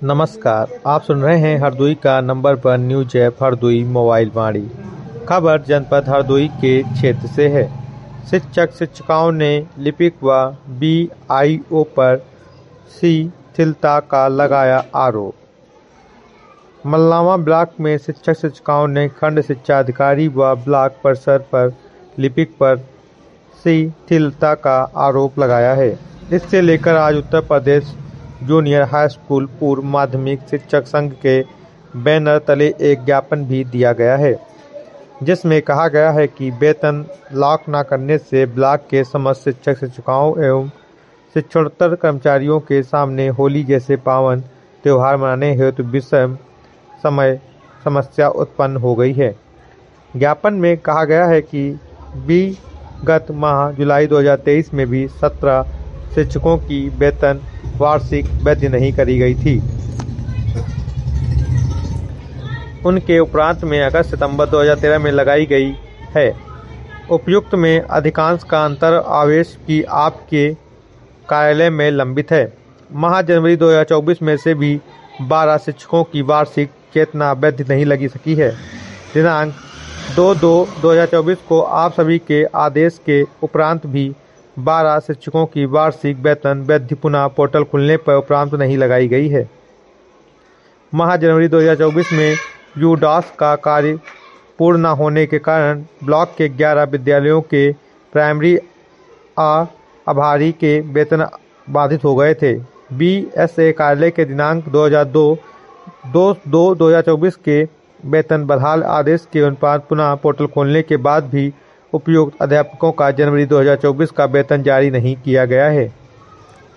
नमस्कार, आप सुन रहे हैं हरदोई का नंबर पर news app Hardoi mobile Vani. खबर जनपद हरदोई के क्षेत्र से है। शिक्षक-शिक्षिकाओं ने लिपिक व बीआईओ पर शिथिलता का लगाया आरोप। मल्लावा ब्लॉक में शिक्षक-शिक्षिकाओं ने खंड शिक्षा अधिकारी व ब्लॉक परिषद पर लिपिक पर शिथिलता का आरोप लगाया है। इससे लेकर आज Uttar Pradesh junior high school पूर्व माध्यमिक शिक्षक संघ के बैनर तले एक ज्ञापन भी दिया गया है, जिसमें कहा गया है कि वेतन लॉक न करने से ब्लॉक के समस्त शिक्षक शिक्षिकाओं एवं शिक्षणोत्तर कर्मचारियों के सामने होली जैसे पावन त्यौहार मनाने हेतु विषम समय समस्या उत्पन्न हो गई है। ज्ञापन में कहा गया है कि विगत माह जुलाई 2023 में भी 17 शिक्षकों की वेतन वार्षिक वृद्धि नहीं करी गई थी। उनके उपरांत में अगस्त सितंबर 2013 में लगाई गई है। उपयुक्त में अधिकांश का अंतर आवेश की आपके कार्यालय में लंबित है। माह जनवरी 2024 में से भी 12 शिक्षकों की वार्षिक वेतन वृद्धि नहीं लगी सकी है। दिनांक 2/2/2024 को आप सभी के आदेश के उपरांत भी 12 शिक्षकों की वार्षिक वेतन वृद्धि पुनः पोर्टल खुलने पर उपरांत नहीं लगाई गई है। माह जनवरी 2024 में यूडास का कार्य पूर्ण न होने के कारण ब्लॉक के 11 विद्यालयों के प्राइमरी आभारी के वेतन बाधित हो गए थे। बीएसए कार्यालय के दिनांक 2/2/2024 के वेतन बहाल आदेश के अनुसार पुनः पोर्टल खोलने के बाद भी उपयुक्त अध्यापकों का जनवरी 2024 का वेतन जारी नहीं किया गया है।